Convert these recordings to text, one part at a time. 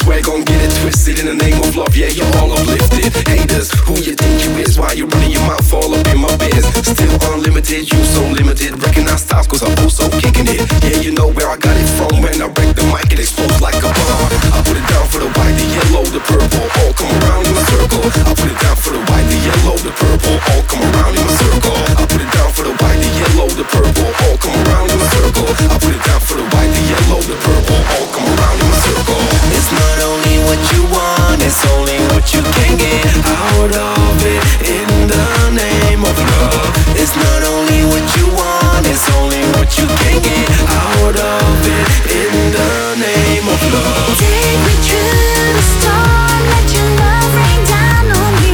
swear gon' get it twisted. In the name of love, yeah, you're all uplifted. Haters, who you think you is? Why you running your mouth all up in my biz? Still unlimited, you so limited. Recognize styles cause I'm also kicking it. Yeah, you know where I got it from. When I break the mic, it explodes like a bomb. I put it down for the white, the yellow, the purple. All come around in a circle. I put it down for the white, the yellow, the purple. All come around in a circle. I put it down for the white, the yellow, the purple. All come around in a circle. I put it down for the white, the yellow, the purple. All come around in a circle. It's not only what you want, it's only what you can get out of it in the name of love. It's not only what you want, it's only what you can get out of it in the name of love. Take me to the storm, let your love rain down on me.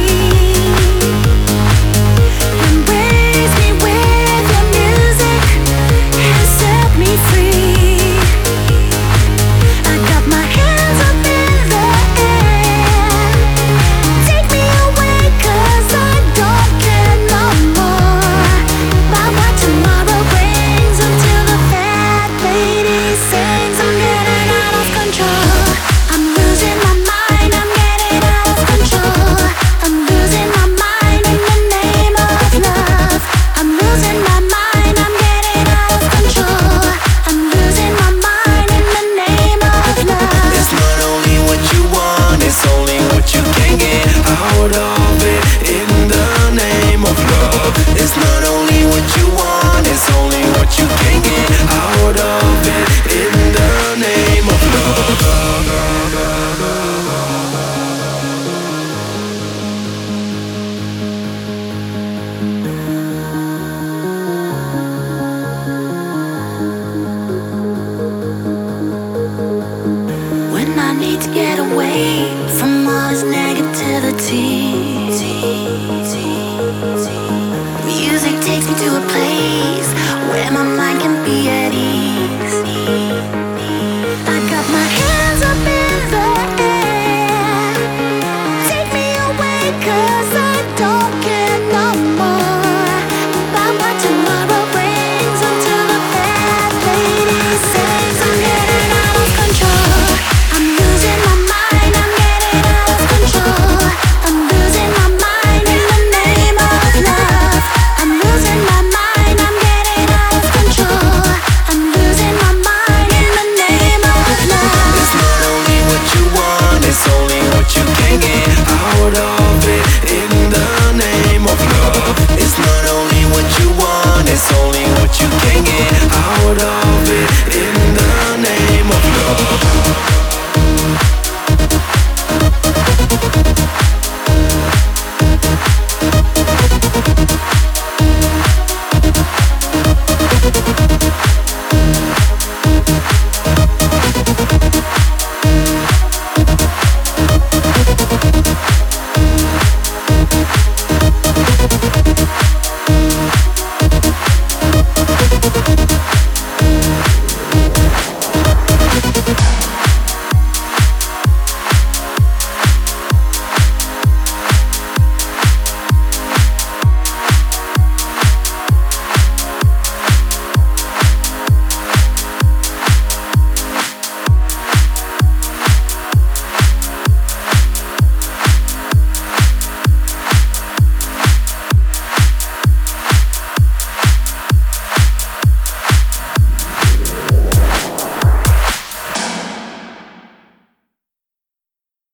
Embrace me with your music and set me free. I got my hands up in the air. Take me away 'cause I don't care no more about what tomorrow brings until the fat lady sings. I'm getting out of control. I'm losing my mind. I'm getting out of control. I'm losing my mind in the name of love. I'm losing my mind. I'm getting out of control. I'm losing my mind in the name of love. It's not only what you want, it's only what you can get out of it in the name of love. It's not only what you want, it's only what you can get out of it in the name of love. When I need to get away from all this negativity, music takes me to a place where my mind can be at